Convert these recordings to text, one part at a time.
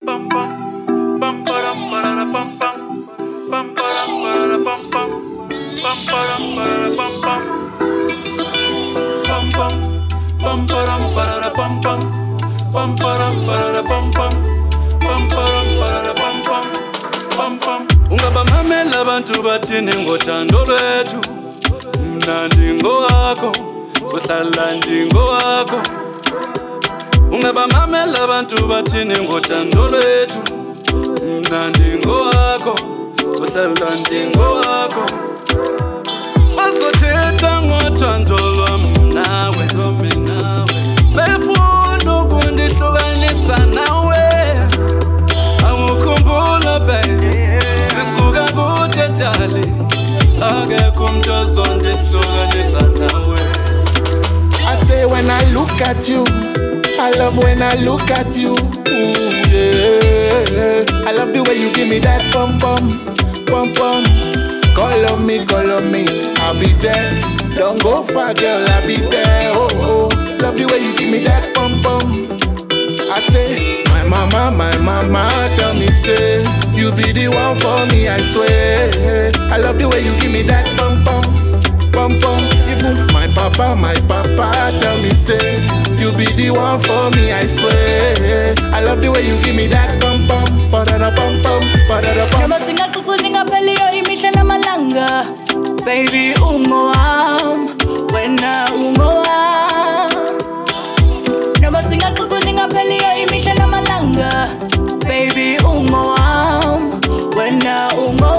Ungabamamela abantu bathini ngothando lwethu, mna ndingowakho, uhlala ndingowakho. Ungabamamela abantu bathini ngothando lwethu, mna ndingowakho, uhlala ndingowakho. Bazothetha ngothando lwam nawe, befuna ukundihlukanisa nawe. Angukhumbula baby, sisuka kude dali, akekho umuntu ozondihlukanisa nawe. I say when I look at you, I love when I look at you. Ooh, yeah. I love the way you give me that bum bum, bum bum. Call on me, I'll be there. Don't go far, girl, I'll be there. Oh, oh. Love the way you give me that bum bum. I say, my mama, tell me, say, you be the one for me, I swear. I love the way you give me that bum bum, bum bum. Even my papa, tell me, say, you be the one for me, I swear. I love the way you give me that bum bum, ba-da-da bum bum, ba-da-da bum. Never sing a kukuninga peli yo imisha na malanga. Baby, wam, wena wam. Never sing a kukuninga peli yo imisha na malanga. Baby, wam, wena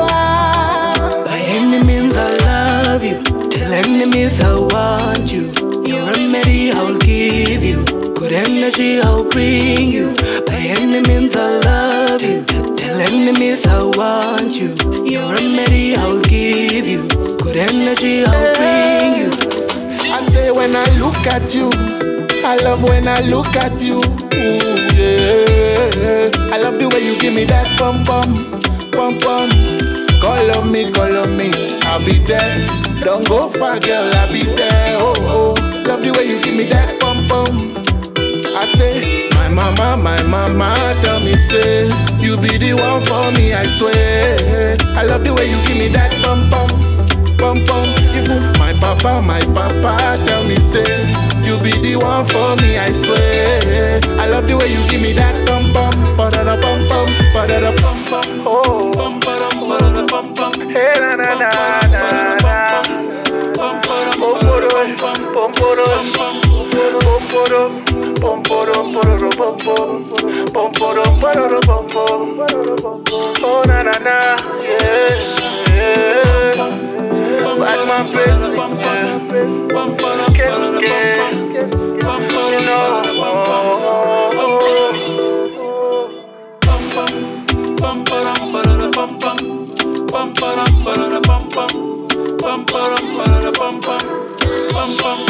wam. By any means I love you, till enemies I want you. Your remedy I'll give you, good energy I'll bring you. By any means I love you, till enemies I want you. Your remedy I'll give you, good energy I'll bring you. I say when I look at you, I love when I look at you. Ooh, yeah. I love the way you give me that bum bum, bum bum. Call on me, I'll be there. Don't go far, girl, I'll be there. Oh, oh. Love the way you give me that bum bum. I say, my mama, tell me, say, you be the one for me, I swear. I love the way you give me that bum bum, bum bum. Even my papa, tell me, say, you be the one for me, I swear. I love the way you give me that bum bum, ba-da-da bum bum, ba-da-da bum bum. Oh, bum ba-dum, ba-da-da bum bum. Hey na na na na na. Bum ba-dum, ba-da-da bum bum, bum ba-dum, bum ba-dum, bum ba-dum, bum bum. Oh na na na, yes, yes. At my place, you know.